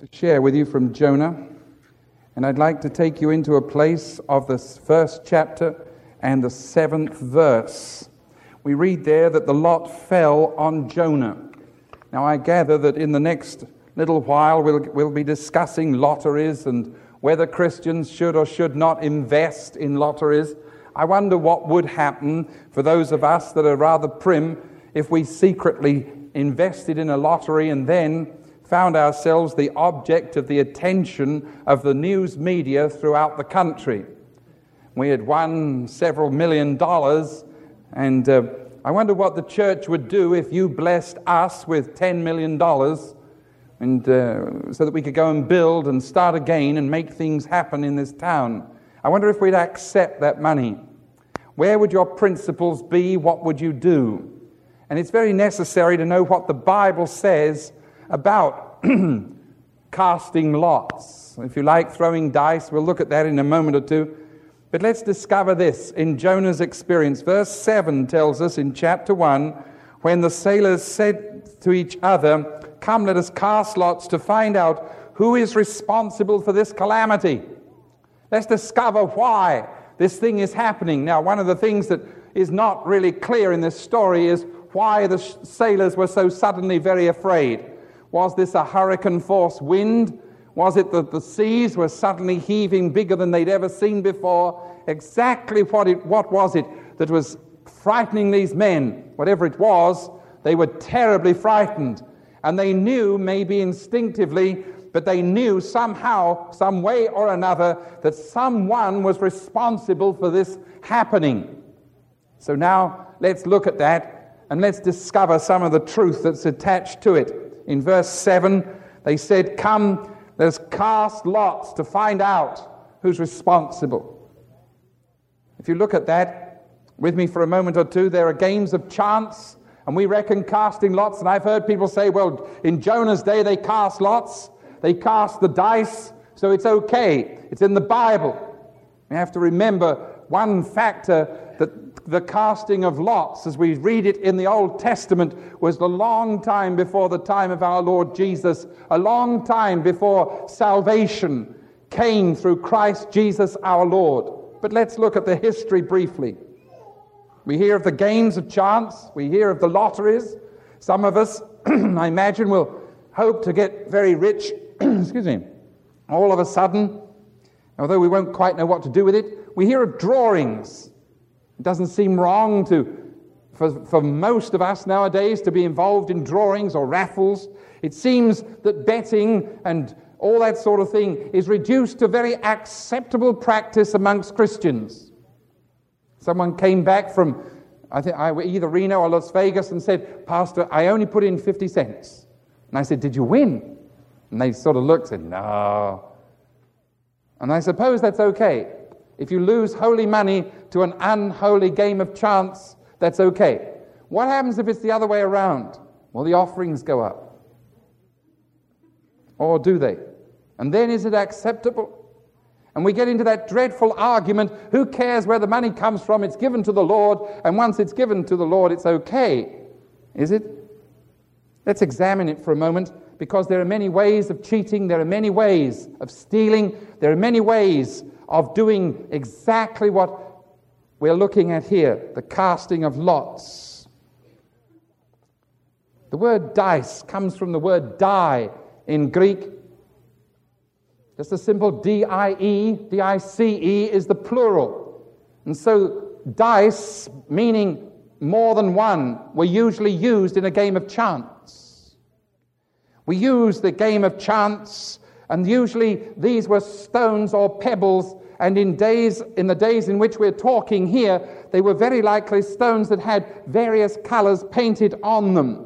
to share with you from Jonah, and I'd like to take you into a place of the first chapter and the 7th verse. We read there that the lot fell on Jonah. Now I gather that in the next little while we'll be discussing lotteries and whether Christians should or should not invest in lotteries. I wonder what would happen for those of us that are rather prim if we secretly invested in a lottery and then found ourselves the object of the attention of the news media throughout the country. We had won several $1 million, and I wonder what the church would do if you blessed us with $10 million, and so that we could go and build and start again and make things happen in this town. I wonder if we'd accept that money. Where would your principles be? What would you do? And it's very necessary to know what the Bible says about casting lots. If you like throwing dice, we'll look at that in a moment or two. But let's discover this in Jonah's experience. Verse 7 tells us in chapter 1, when the sailors said to each other, "Come, let us cast lots to find out who is responsible for this calamity." Let's discover why this thing is happening. Now, one of the things that is not really clear in this story is why the sailors were so suddenly very afraid. Was this a hurricane-force wind? Was it that the seas were suddenly heaving bigger than they'd ever seen before? Exactly what was it that was frightening these men? Whatever it was, they were terribly frightened. And they knew, maybe instinctively, but they knew somehow, some way or another, that someone was responsible for this happening. So now let's look at that and let's discover some of the truth that's attached to it. In verse 7, they said, "Come, let us cast lots to find out who's responsible." If you look at that with me for a moment or two, there are games of chance, and we reckon casting lots, and I've heard people say, well, in Jonah's day they cast lots, they cast the dice, so it's okay. It's in the Bible. We have to remember one factor, that the casting of lots, as we read it in the Old Testament, was a long time before the time of our Lord Jesus, a long time before salvation came through Christ Jesus our Lord. But let's look at the history briefly. We hear of the games of chance, we hear of the lotteries. Some of us, I imagine, will hope to get very rich, excuse me, all of a sudden, although we won't quite know what to do with it. We hear of drawings. It doesn't seem wrong for most of us nowadays to be involved in drawings or raffles. It seems that betting and all that sort of thing is reduced to very acceptable practice amongst Christians. Someone came back from, either Reno or Las Vegas and said, "Pastor, I only put in 50 cents. And I said, "Did you win?" And they sort of looked and said, "No." And I suppose that's okay. If you lose holy money to an unholy game of chance, that's okay. What happens if it's the other way around? Well, the offerings go up. Or do they? And then is it acceptable? And we get into that dreadful argument, who cares where the money comes from? It's given to the Lord, and once it's given to the Lord, it's okay. Is it? Let's examine it for a moment, because there are many ways of cheating, there are many ways of stealing, there are many ways of doing exactly what we're looking at here, the casting of lots. The word dice comes from the word die in Greek. Just a simple D-I-E, D-I-C-E is the plural. And so dice, meaning more than one, were usually used in a game of chance. We use the game of chance, and usually these were stones or pebbles, and in the days in which we're talking here, they were very likely stones that had various colors painted on them.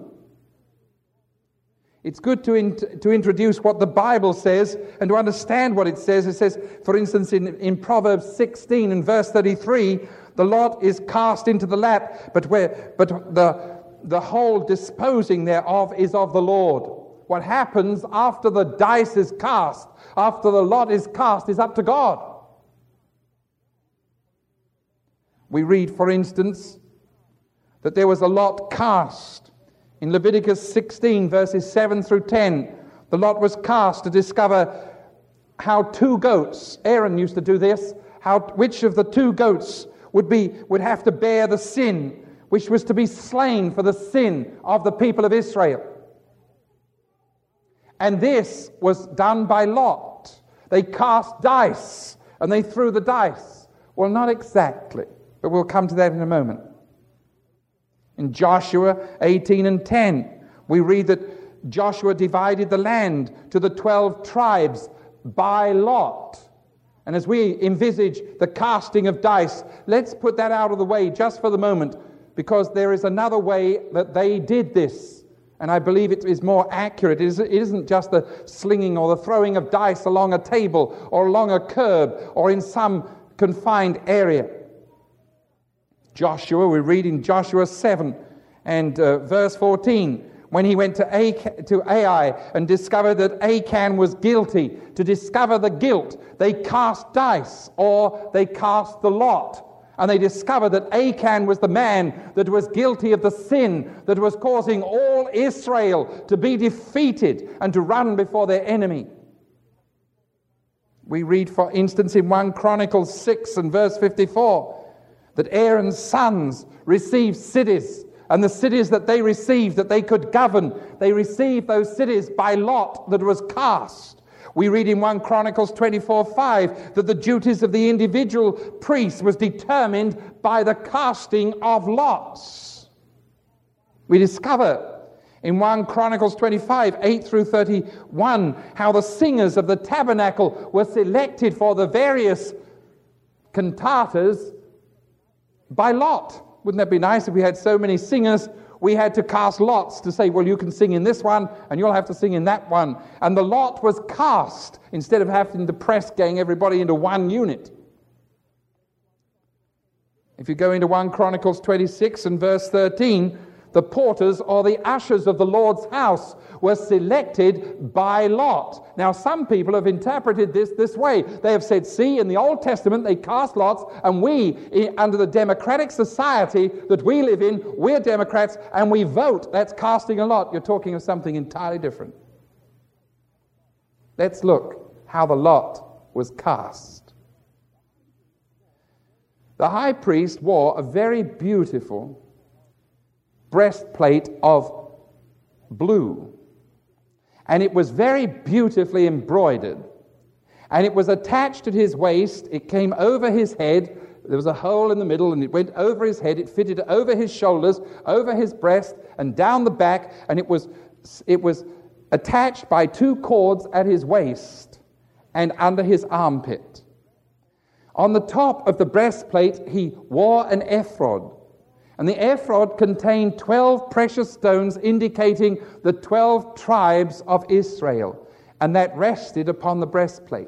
It's good to introduce what the Bible says and to understand what it says. It says, for instance, in Proverbs 16 and verse 33, the lot is cast into the lap, but the whole disposing thereof is of the Lord. What happens after the dice is cast, after the lot is cast, is up to God. We read, for instance, that there was a lot cast. In Leviticus 16, verses 7 through 10, The lot was cast to discover how two goats, Aaron used to do this, which of the two goats would have to bear the sin, which was to be slain for the sin of the people of Israel. And this was done by lot. They cast dice, and they threw the dice. Well, not exactly, but we'll come to that in a moment. In Joshua 18:10, we read that Joshua divided the land to the 12 tribes by lot. And as we envisage the casting of dice, let's put that out of the way just for the moment, because there is another way that they did this. And I believe it is more accurate. It isn't just the slinging or the throwing of dice along a table or along a curb or in some confined area. Joshua, we read in Joshua 7 and verse 14, when he went to Ai and discovered that Achan was guilty, to discover the guilt, they cast dice or they cast the lot. And they discovered that Achan was the man that was guilty of the sin that was causing all Israel to be defeated and to run before their enemy. We read, for instance, in 1 Chronicles 6 and verse 54, that Aaron's sons received cities, and the cities that they received, that they could govern, they received those cities by lot that was cast. We read in 1 Chronicles 24:5 that the duties of the individual priest was determined by the casting of lots. We discover in 1 Chronicles 25, 8 through 31, how the singers of the tabernacle were selected for the various cantatas by lot. Wouldn't that be nice if we had so many singers? We had to cast lots to say, well, you can sing in this one, and you'll have to sing in that one. And the lot was cast, instead of having to press gang everybody into one unit. If you go into 1 Chronicles 26 and verse 13, the porters or the ushers of the Lord's house were selected by lot. Now, some people have interpreted this way. They have said, see, in the Old Testament they cast lots, and we, under the democratic society that we live in, we're Democrats, and we vote. That's casting a lot. You're talking of something entirely different. Let's look how the lot was cast. The high priest wore a very beautiful breastplate of blue, and it was very beautifully embroidered, and it was attached at his waist. It came over his head. There was a hole in the middle, and it went over his head. It fitted over his shoulders, over his breast, and down the back, and it was attached by 2 cords at his waist and under his armpit. On the top of the breastplate he wore an ephod, and the ephod contained 12 precious stones indicating the 12 tribes of Israel, and that rested upon the breastplate.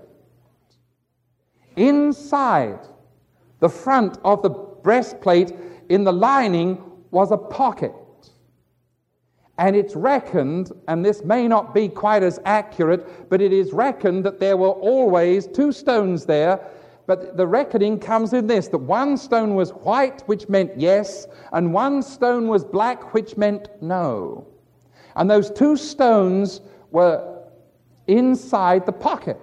Inside the front of the breastplate, in the lining, was a pocket. And it's reckoned, and this may not be quite as accurate, but it is reckoned that there were always 2 stones there. But the reckoning comes in this, that 1 stone was white, which meant yes, and 1 stone was black, which meant no. And those 2 stones were inside the pocket.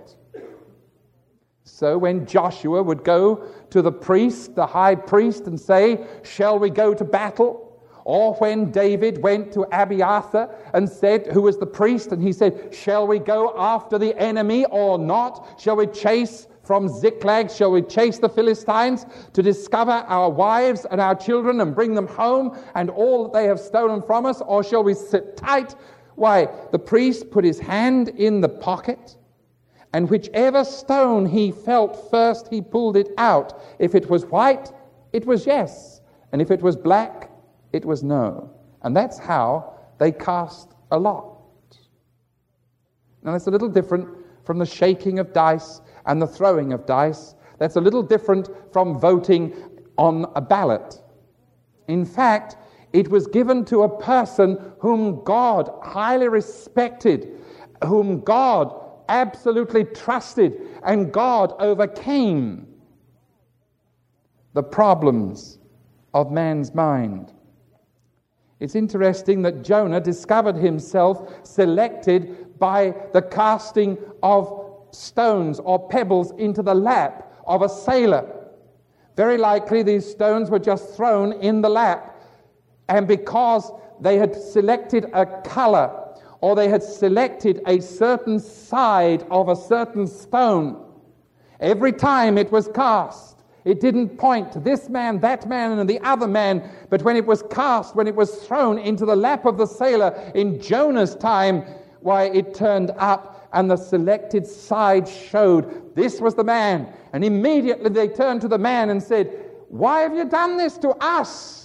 So when Joshua would go to the priest, the high priest, and say, shall we go to battle? Or when David went to Abiathar and said, who was the priest, and he said, shall we go after the enemy or not? Shall we chase from Ziklag? Shall we chase the Philistines to discover our wives and our children and bring them home and all that they have stolen from us? Or shall we sit tight? Why, the priest put his hand in the pocket, and whichever stone he felt first, he pulled it out. If it was white, it was yes. And if it was black, it was no. And that's how they cast a lot. Now, that's a little different from the shaking of dice and the throwing of dice. That's a little different from voting on a ballot. In fact, it was given to a person whom God highly respected, whom God absolutely trusted, and God overcame the problems of man's mind. It's interesting that Jonah discovered himself selected by the casting of stones or pebbles into the lap of a sailor. Very likely these stones were just thrown in the lap, and because they had selected a color or they had selected a certain side of a certain stone, every time it was cast, it didn't point to this man, that man, and the other man, but when it was cast, when it was thrown into the lap of the sailor in Jonah's time, why, it turned up and the selected side showed this was the man. And immediately they turned to the man and said, "Why have you done this to us?"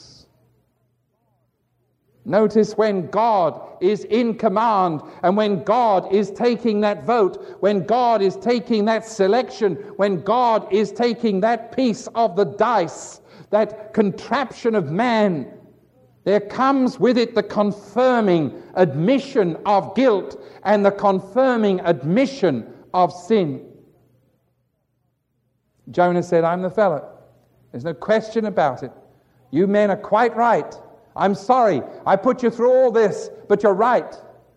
Notice when God is in command and when God is taking that vote, when God is taking that selection, when God is taking that piece of the dice, that contraption of man, there comes with it the confirming admission of guilt and the confirming admission of sin. Jonah said, "I'm the fellow. There's no question about it. You men are quite right. I'm sorry, I put you through all this, but you're right."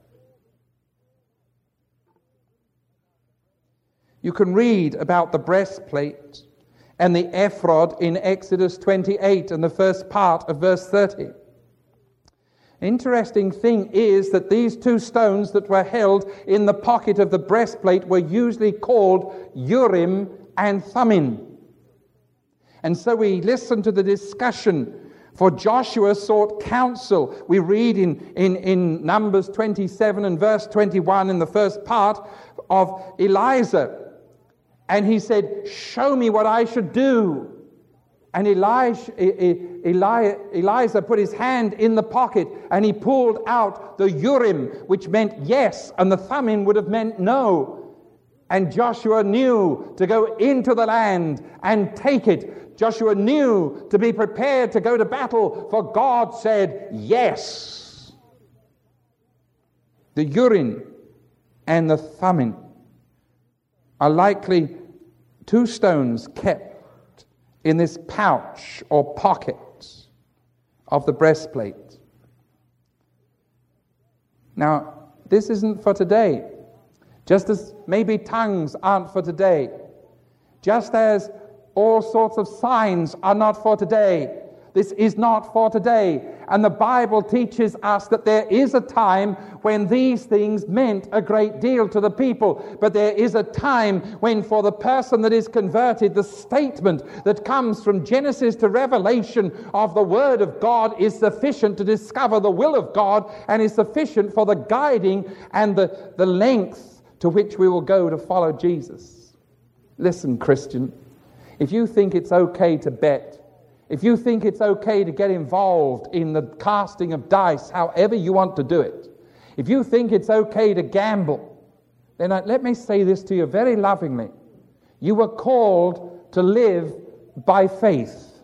You can read about the breastplate and the ephod in Exodus 28 and the first part of verse 30. Interesting thing is that these two stones that were held in the pocket of the breastplate were usually called Urim and Thummim. And so we listen to the discussion. For Joshua sought counsel. We read in Numbers 27 and verse 21 in the first part of Elijah. And he said, "Show me what I should do." And Elijah put his hand in the pocket and he pulled out the Urim, which meant yes, and the Thummim would have meant no. And Joshua knew to go into the land and take it. Joshua knew to be prepared to go to battle, for God said yes. The Urim and the Thummim are likely two stones kept in this pouch or pocket of the breastplate. Now, this isn't for today. Just as maybe tongues aren't for today. Just as all sorts of signs are not for today. This is not for today. And the Bible teaches us that there is a time when these things meant a great deal to the people. But there is a time when for the person that is converted, the statement that comes from Genesis to Revelation of the Word of God is sufficient to discover the will of God and is sufficient for the guiding and the length to which we will go to follow Jesus. Listen, Christian, if you think it's okay to bet, if you think it's okay to get involved in the casting of dice, however you want to do it, if you think it's okay to gamble, then let me say this to you very lovingly. You were called to live by faith.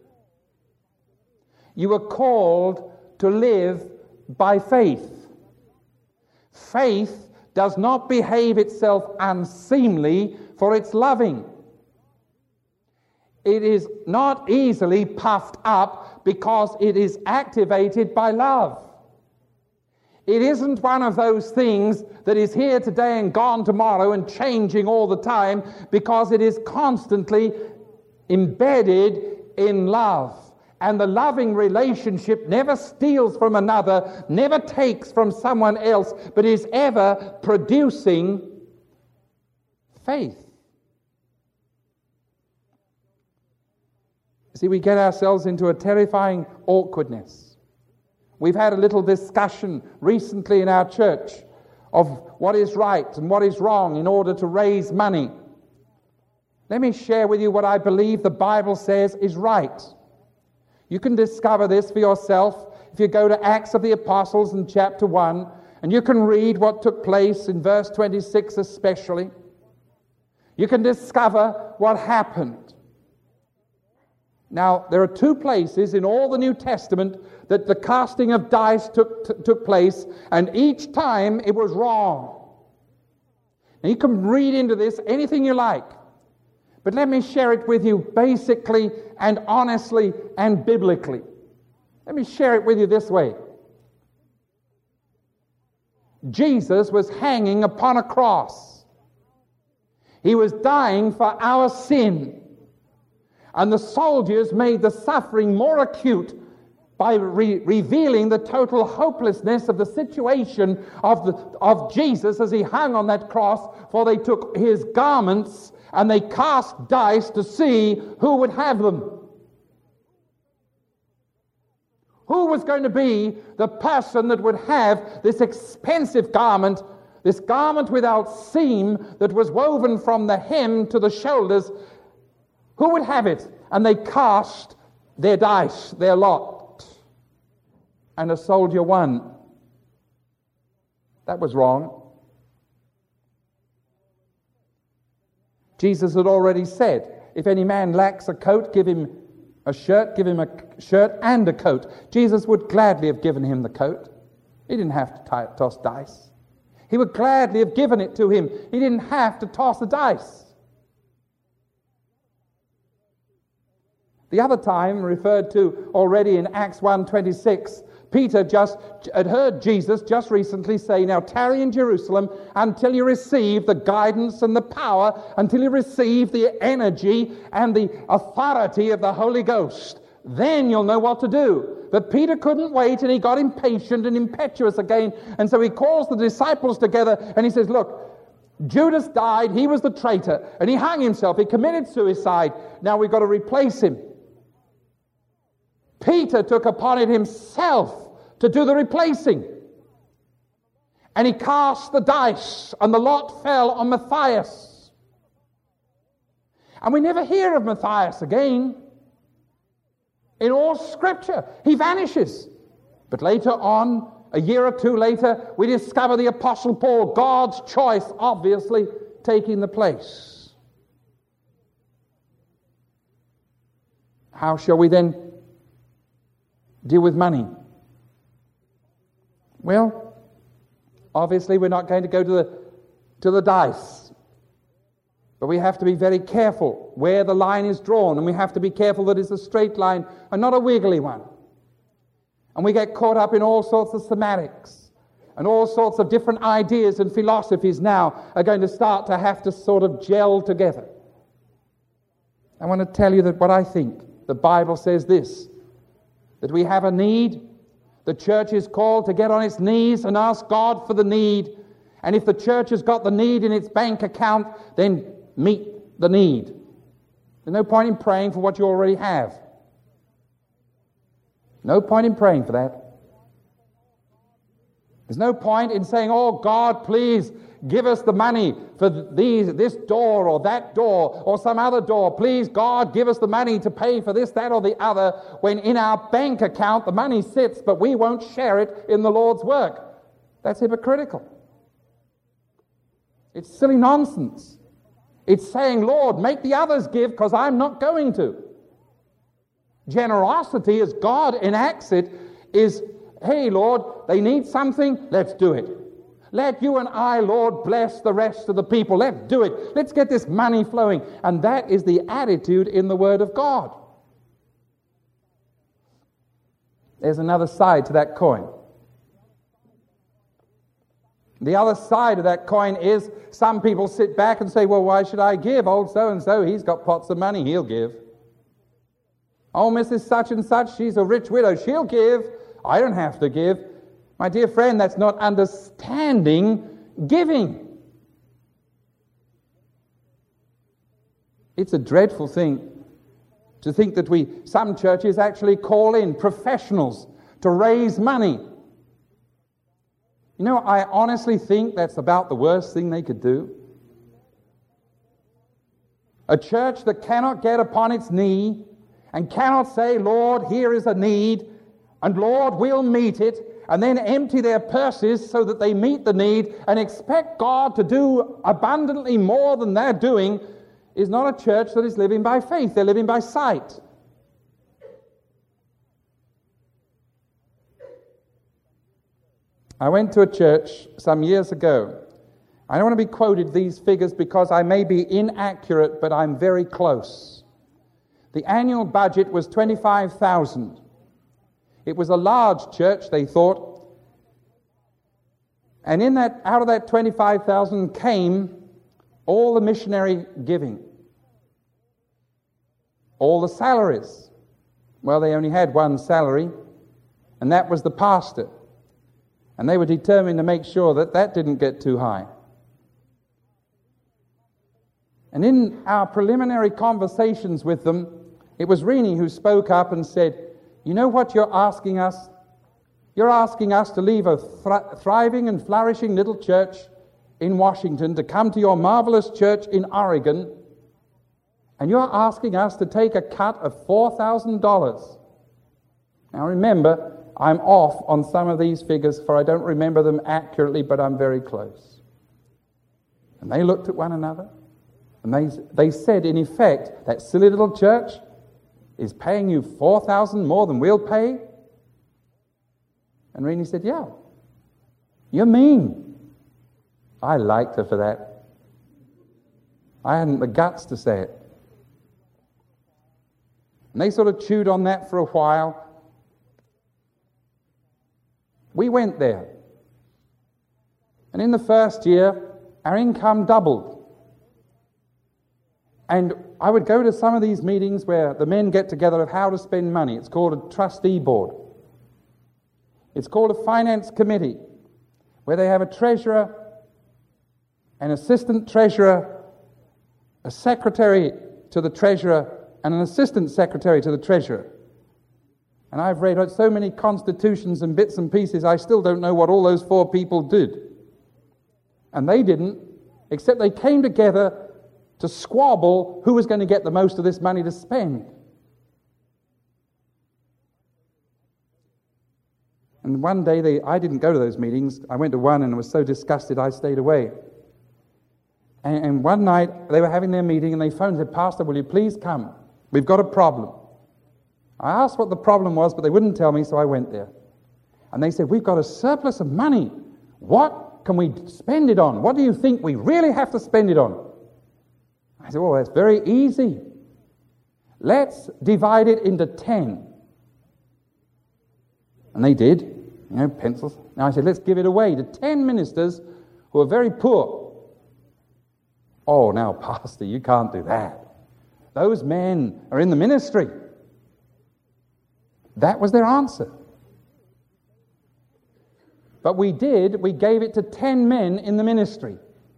You were called to live by faith. Faith does not behave itself unseemly, for it's loving. It is not easily puffed up because it is activated by love. It isn't one of those things that is here today and gone tomorrow and changing all the time, because it is constantly embedded in love. And the loving relationship never steals from another, never takes from someone else, but is ever producing faith. See, we get ourselves into a terrifying awkwardness. We've had a little discussion recently in our church of what is right and what is wrong in order to raise money. Let me share with you what I believe the Bible says is right. You can discover this for yourself if you go to Acts of the Apostles in chapter 1, and you can read what took place in verse 26 especially. You can discover what happened. Now, there are two places in all the New Testament that the casting of dice took place, and each time it was wrong. Now, you can read into this anything you like, but let me share it with you basically and honestly and biblically. Let me share it with you this way. Jesus was hanging upon a cross. He was dying for our sin. And the soldiers made the suffering more acute by revealing the total hopelessness of the situation of Jesus as he hung on that cross, for they took his garments and they cast dice to see who would have them. Who was going to be the person that would have this expensive garment, this garment without seam that was woven from the hem to the shoulders? Who would have it? And they cast their dice, their lot. And a soldier won. That was wrong. Jesus had already said, if any man lacks a coat, give him a shirt and a coat. Jesus would gladly have given him the coat. He didn't have to toss dice. He would gladly have given it to him. He didn't have to toss the dice. The other time, referred to already in Acts 1:26, Peter just had heard Jesus just recently say, now tarry in Jerusalem until you receive the guidance and the power, until you receive the energy and the authority of the Holy Ghost. Then you'll know what to do. But Peter couldn't wait, and he got impatient and impetuous again. And so he calls the disciples together and he says, look, Judas died, he was the traitor, and he hung himself, he committed suicide. Now we've got to replace him. Peter took upon it himself to do the replacing. And he cast the dice, and the lot fell on Matthias. And we never hear of Matthias again. In all Scripture, he vanishes. But later on, a year or two later, we discover the Apostle Paul, God's choice, obviously, taking the place. How shall we then deal with money? Well, obviously we're not going to go to the dice. But we have to be very careful where the line is drawn, and we have to be careful that it's a straight line and not a wiggly one. And we get caught up in all sorts of semantics, and all sorts of different ideas and philosophies now are going to start to have to sort of gel together. I want to tell you that what I think, the Bible says this, that we have a need. The church is called to get on its knees and ask God for the need. And if the church has got the need in its bank account, then meet the need. There's no point in praying for what you already have. No point in praying for that. There's no point in saying, oh God, please give us the money for this door or that door or some other door. Please, God, give us the money to pay for this, that, or the other, when in our bank account the money sits, but we won't share it in the Lord's work. That's hypocritical. It's silly nonsense. It's saying, Lord, make the others give because I'm not going to. Generosity, as God enacts it, is, hey, Lord, they need something, let's do it. Let you and I, Lord, bless the rest of the people. Let's do it. Let's get this money flowing. And that is the attitude in the Word of God. There's another side to that coin. The other side of that coin is some people sit back and say, well, why should I give? Old so-and-so, he's got pots of money, he'll give. Oh, Mrs. Such-and-such, she's a rich widow, she'll give. I don't have to give. My dear friend, that's not understanding giving. It's a dreadful thing to think that some churches actually call in professionals to raise money. You know, I honestly think that's about the worst thing they could do. A church that cannot get upon its knee and cannot say, Lord, here is a need, and Lord, we'll meet it, and then empty their purses so that they meet the need and expect God to do abundantly more than they're doing, is not a church that is living by faith. They're living by sight. I went to a church some years ago. I don't want to be quoted these figures because I may be inaccurate, but I'm very close. The annual budget was $25,000. It was a large church, they thought. And out of that 25,000 came all the missionary giving, all the salaries. Well, they only had one salary, and that was the pastor. And they were determined to make sure that didn't get too high. And in our preliminary conversations with them, it was Rennie who spoke up and said, you know what you're asking us? You're asking us to leave a thriving and flourishing little church in Washington to come to your marvelous church in Oregon, and you're asking us to take a cut of $4,000. Now remember, I'm off on some of these figures, for I don't remember them accurately, but I'm very close. And they looked at one another, and they said, in effect, that silly little church is paying you $4,000 more than we'll pay? And Rennie said, yeah. You're mean. I liked her for that. I hadn't the guts to say it. And they sort of chewed on that for a while. We went there. And in the first year, our income doubled. And I would go to some of these meetings where the men get together of how to spend money. It's called a trustee board. It's called a finance committee, where they have a treasurer, an assistant treasurer, a secretary to the treasurer, and an assistant secretary to the treasurer. And I've read so many constitutions and bits and pieces, I still don't know what all those 4 people did. And they didn't, except they came together to squabble who was going to get the most of this money to spend. And one day, I didn't go to those meetings. I went to one and was so disgusted I stayed away. And one night, they were having their meeting and they phoned and said, Pastor, will you please come? We've got a problem. I asked what the problem was, but they wouldn't tell me, so I went there. And they said, we've got a surplus of money. What can we spend it on? What do you think we really have to spend it on? I said, well, that's very easy. Let's divide it into 10. And they did, pencils. Now I said, let's give it away to 10 ministers who are very poor. Oh, now, Pastor, you can't do that. Those men are in the ministry. That was their answer. But we gave it to 10 men in the ministry.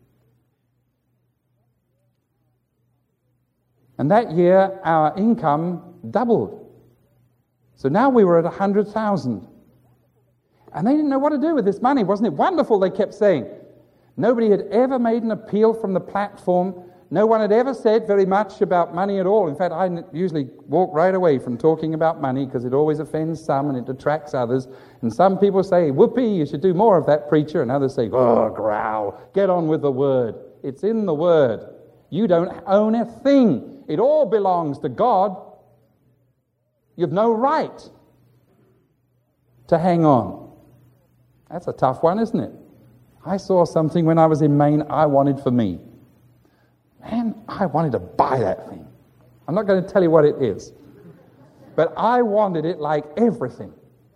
And that year, our income doubled. So now we were at 100,000. And they didn't know what to do with this money. Wasn't it wonderful, they kept saying. Nobody had ever made an appeal from the platform. No one had ever said very much about money at all. In fact, I usually walk right away from talking about money because it always offends some and it attracts others. And some people say, whoopee, you should do more of that, preacher. And others say, oh, growl, get on with the word. It's in the word. You don't own a thing. It all belongs to God. You've no right to hang on. That's a tough one, isn't it? I saw something when I was in Maine I wanted for me. Man, I wanted to buy that thing. I'm not going to tell you what it is. But I wanted it like everything.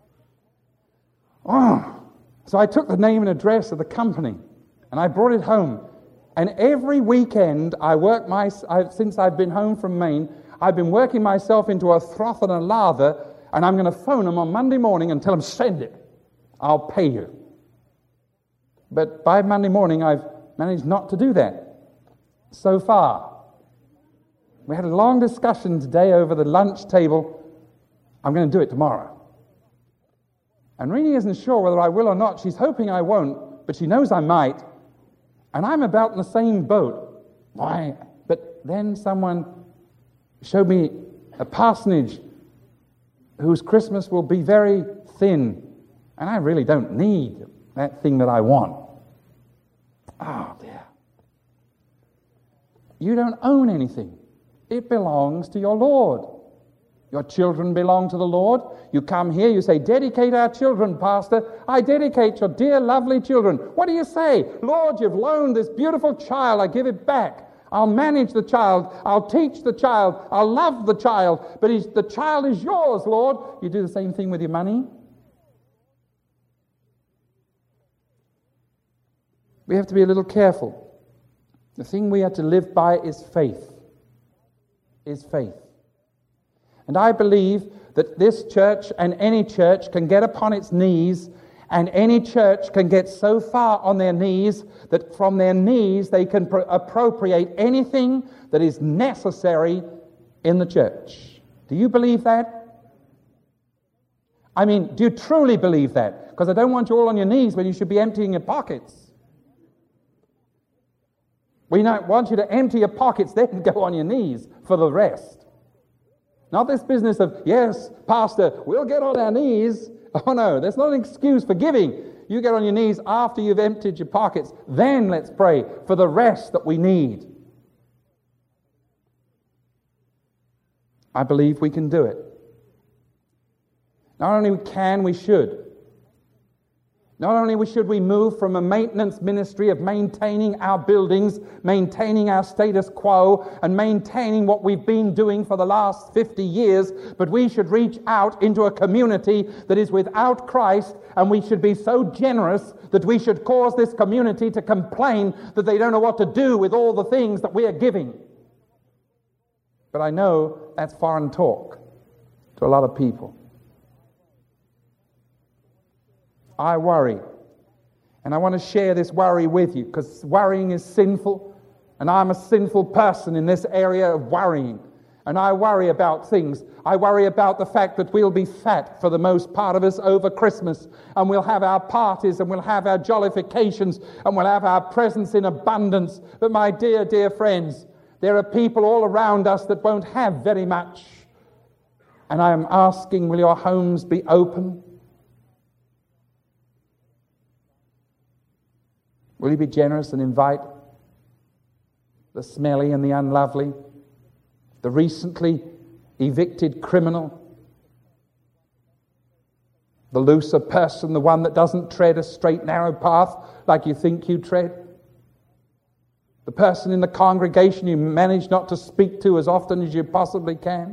Oh. So I took the name and address of the company and I brought it home. And every weekend since I've been home from Maine, I've been working myself into a froth and a lather, and I'm going to phone them on Monday morning and tell them, send it. I'll pay you. But by Monday morning, I've managed not to do that so far. We had a long discussion today over the lunch table. I'm going to do it tomorrow. And Rennie isn't sure whether I will or not. She's hoping I won't, but she knows I might. And I'm about in the same boat. Why? But then someone showed me a parsonage whose Christmas will be very thin. And I really don't need that thing that I want. Oh, dear. You don't own anything. It belongs to your Lord. Your children belong to the Lord. You come here, you say, dedicate our children, Pastor. I dedicate your dear, lovely children. What do you say? Lord, you've loaned this beautiful child. I give it back. I'll manage the child. I'll teach the child. I'll love the child. But the child is yours, Lord. You do the same thing with your money. we have to be a little careful. The thing we have to live by is faith. Is faith. And I believe that this church and any church can get upon its knees, and any church can get so far on their knees that from their knees they can appropriate anything that is necessary in the church. Do you believe that? I mean, do you truly believe that? Because I don't want you all on your knees when you should be emptying your pockets. We don't want you to empty your pockets, then go on your knees for the rest. Not this business of, yes, Pastor, we'll get on our knees. Oh no, that's not an excuse for giving. You get on your knees after you've emptied your pockets. Then let's pray for the rest that we need. I believe we can do it. Not only can, we should. Not only should we move from a maintenance ministry of maintaining our buildings, maintaining our status quo, and maintaining what we've been doing for the last 50 years, but we should reach out into a community that is without Christ, and we should be so generous that we should cause this community to complain that they don't know what to do with all the things that we are giving. But I know that's foreign talk to a lot of people. I worry. And I want to share this worry with you because worrying is sinful. And I'm a sinful person in this area of worrying. And I worry about things. I worry about the fact that we'll be fat for the most part of us over Christmas. And we'll have our parties and we'll have our jollifications and we'll have our presents in abundance. But my dear, dear friends, there are people all around us that won't have very much. And I am asking, will your homes be open? Will you be generous and invite the smelly and the unlovely, the recently evicted criminal, the looser person, the one that doesn't tread a straight, narrow path like you think you tread, the person in the congregation you manage not to speak to as often as you possibly can?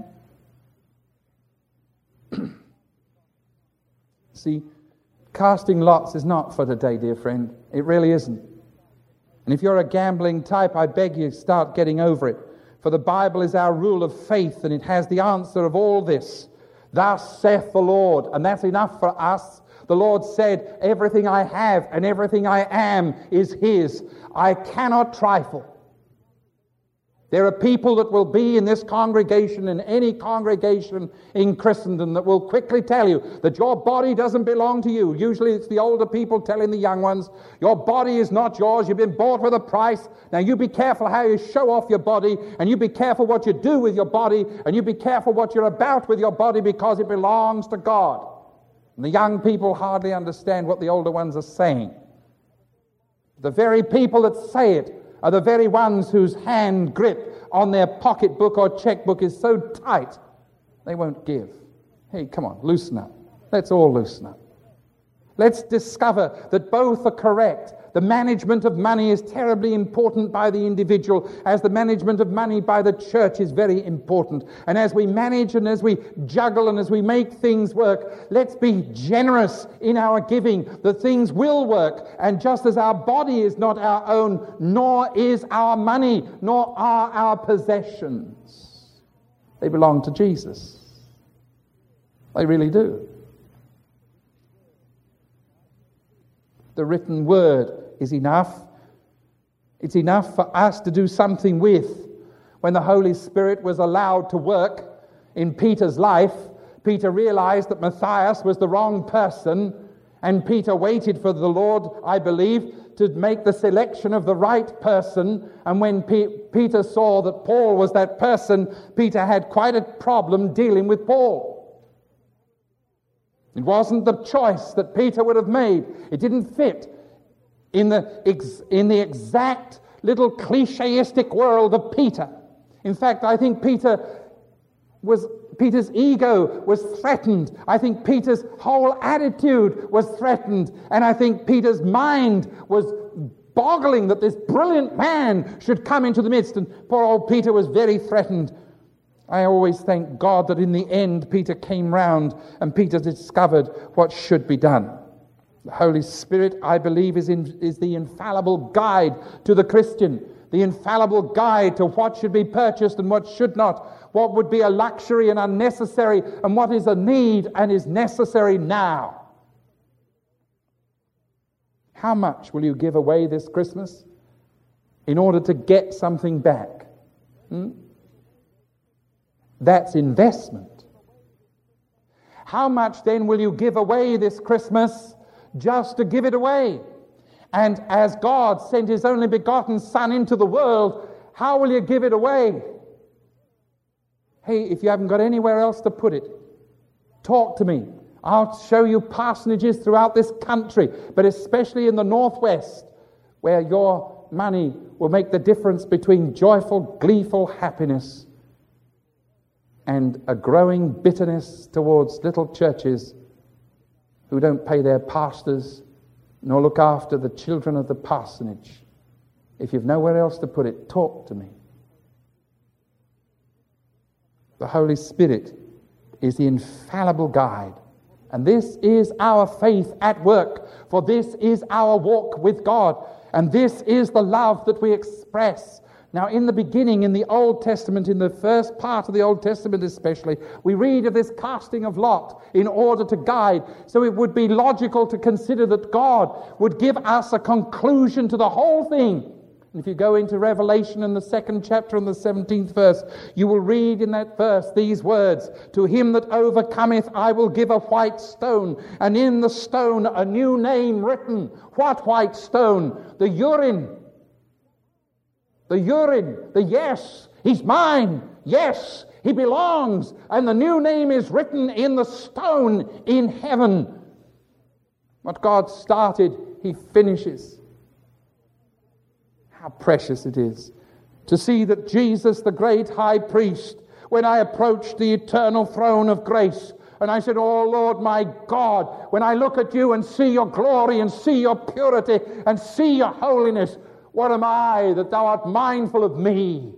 See, casting lots is not for today, dear friend. It really isn't. And if you're a gambling type, I beg you, start getting over it. For the Bible is our rule of faith, and it has the answer of all this. Thus saith the Lord. And that's enough for us. The Lord said, everything I have and everything I am is His. I cannot trifle. There are people that will be in this congregation, in any congregation in Christendom, that will quickly tell you that your body doesn't belong to you. Usually it's the older people telling the young ones, your body is not yours, you've been bought with a price. Now you be careful how you show off your body, and you be careful what you do with your body, and you be careful what you're about with your body, because it belongs to God. And the young people hardly understand what the older ones are saying. The very people that say it are the very ones whose hand grip on their pocketbook or checkbook is so tight, they won't give. Hey, come on, loosen up. Let's all loosen up. Let's discover that both are correct. The management of money is terribly important by the individual, as the management of money by the church is very important. And as we manage and as we juggle and as we make things work, let's be generous in our giving, that things will work. And just as our body is not our own, nor is our money, nor are our possessions. They belong to Jesus. They really do. The written word is enough. It's enough for us to do something with. When the Holy Spirit was allowed to work in Peter's life, Peter realized that Matthias was the wrong person, and Peter waited for the Lord, I believe, to make the selection of the right person. And when Peter saw that Paul was that person, Peter had quite a problem dealing with Paul. It wasn't the choice that Peter would have made. It didn't fit in the exact little clicheistic world of Peter. In fact, I think Peter's ego was threatened. I think Peter's whole attitude was threatened. And I think Peter's mind was boggling that this brilliant man should come into the midst. And poor old Peter was very threatened. I always thank God that in the end Peter came round and Peter discovered what should be done. The Holy Spirit, I believe, is the infallible guide to the Christian, the infallible guide to what should be purchased and what should not, what would be a luxury and unnecessary, and what is a need and is necessary now. How much will you give away this Christmas in order to get something back? That's investment. How much then will you give away this Christmas just to give it away? And as God sent His only begotten Son into the world, how will you give it away? Hey, if you haven't got anywhere else to put it, talk to me. I'll show you parsonages throughout this country, but especially in the Northwest, where your money will make the difference between joyful, gleeful happiness and a growing bitterness towards little churches who don't pay their pastors nor look after the children of the parsonage. If you've nowhere else to put it, talk to me. The Holy Spirit is the infallible guide. And this is our faith at work, for this is our walk with God, and this is the love that we express. Now, in the beginning, in the Old Testament, in the first part of the Old Testament especially, we read of this casting of lot in order to guide. So it would be logical to consider that God would give us a conclusion to the whole thing. And if you go into Revelation in the 2nd chapter and the 17th verse, you will read in that verse these words: "To him that overcometh I will give a white stone, and in the stone a new name written." What white stone? The urine. The urine. The yes. He's mine. Yes. He belongs. And the new name is written in the stone in heaven. What God started, He finishes. How precious it is to see that Jesus, the great high priest, when I approached the eternal throne of grace, and I said, "Oh Lord my God, when I look at you and see your glory and see your purity and see your holiness, what am I that thou art mindful of me?"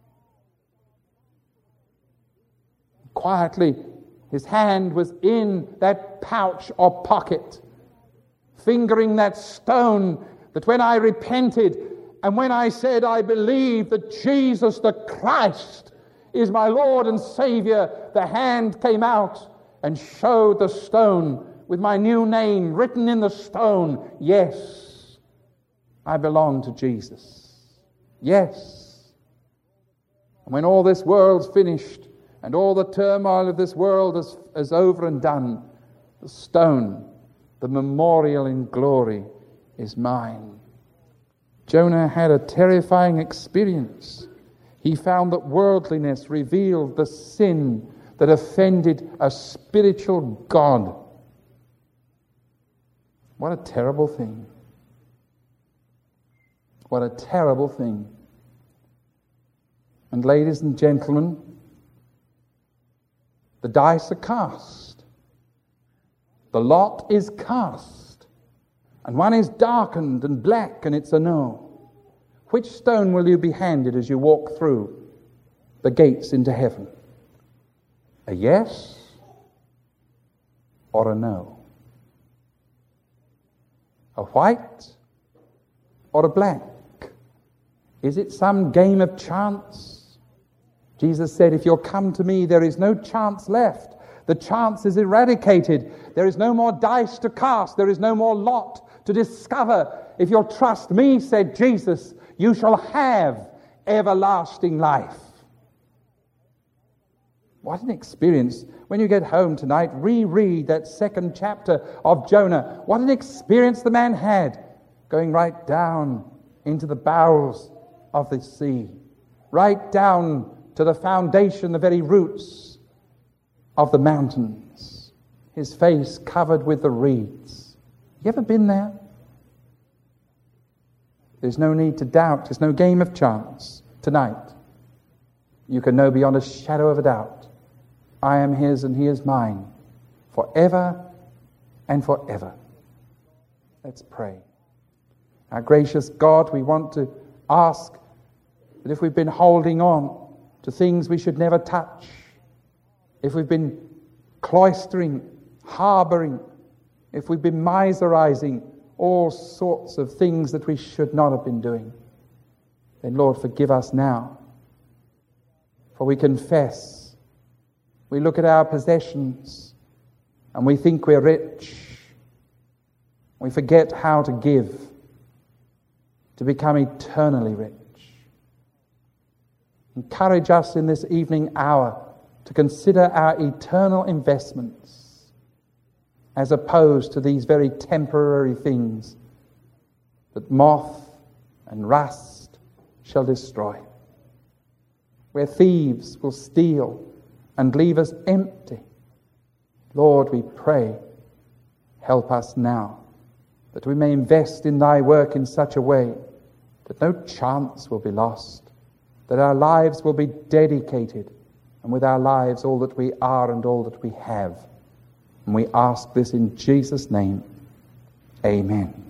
Quietly, His hand was in that pouch or pocket, fingering that stone, that when I repented and when I said, "I believe that Jesus the Christ is my Lord and Savior," the hand came out and showed the stone with my new name written in the stone. Yes, I belong to Jesus. Yes. And when all this world's finished and all the turmoil of this world is over and done, the stone, the memorial in glory, is mine. Jonah had a terrifying experience. He found that worldliness revealed the sin that offended a spiritual God. What a terrible thing. What a terrible thing. And ladies and gentlemen, the dice are cast. The lot is cast. And one is darkened and black, and it's a no. Which stone will you be handed as you walk through the gates into heaven? A yes or a no? A white or a black? Is it some game of chance? Jesus said, "If you'll come to me, there is no chance left. The chance is eradicated. There is no more dice to cast. There is no more lot to discover. If you'll trust me," said Jesus, "you shall have everlasting life." What an experience. When you get home tonight, reread that 2nd chapter of Jonah. What an experience the man had, going right down into the bowels of the sea, right down to the foundation, the very roots of the mountains, his face covered with the reeds. You ever been there? There's no need to doubt. There's no game of chance tonight. You can know beyond a shadow of a doubt, I am His and He is mine, forever and forever. Let's pray. Our gracious God, we want to ask that if we've been holding on to things we should never touch, if we've been cloistering, harboring, if we've been miserizing all sorts of things that we should not have been doing, then Lord, forgive us now. For we confess, we look at our possessions and we think we're rich. We forget how to give to become eternally rich. Encourage us in this evening hour to consider our eternal investments as opposed to these very temporary things that moth and rust shall destroy, where thieves will steal and leave us empty. Lord, we pray, help us now, that we may invest in thy work in such a way that no chance will be lost, that our lives will be dedicated, and with our lives all that we are and all that we have. And we ask this in Jesus' name. Amen.